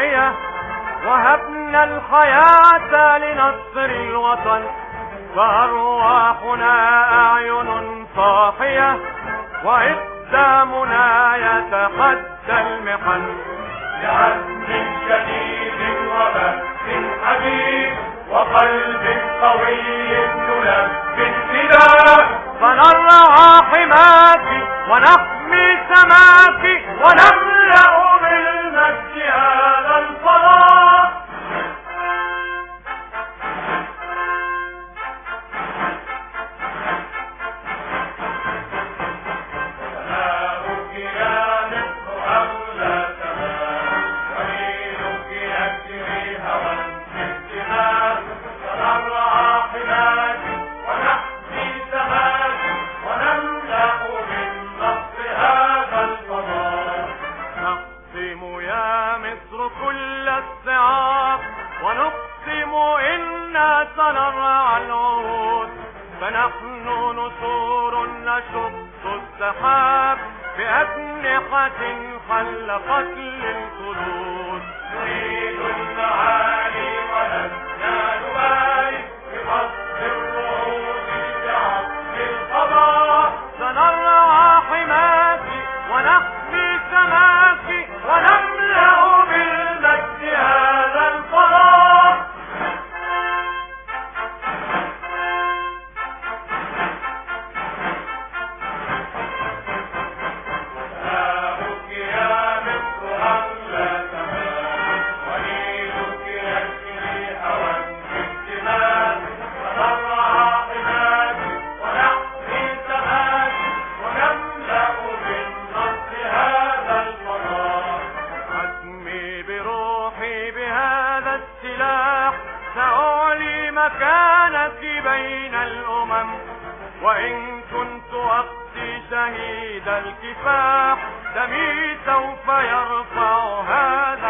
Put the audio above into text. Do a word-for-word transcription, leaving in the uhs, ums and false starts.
صاحية، وهبنا الحياة لنصر الوطن، فأرواحنا أعين صاحية، وإقدامنا يتحدى المحن. بعزم شديد وبأس حديد وقلب قوي نلبي الفداء، فنرعى حماك ونحمي سماك، ونملأ بالمجد هذا الفضاء. سماؤك يا مصر أغلى سماء، ونيلك يجري هوى الانتماء، سنرعى حماك ونحمي سماك، ونملأ بالنصر هذا الفضاء. نقسم يا مصر كل الصعاب، ونقسم إنا سنرعى العهود، فنحن نسور نشق السحاب بأجنحة حلقت للخلود. نريد المعالي ولسنا نبالي بقصد الرعود بعقل القضاء، سنرعى حماك ونحمي سماك، ونملأ بالمجد هذا الفضاء. سماؤك يا مصر أغلى سماء، ونيلك يجري هوى الانتماء، سنرعى حماك ونحمي سماك، ونملأ بالنصر هذا الفضاء. عزمي بروحي بهذا السلاح، سأعلي مكانك بين الأمم، وإن كنت أقضي شهيد الكفاح، دمي سوف يرفع هذا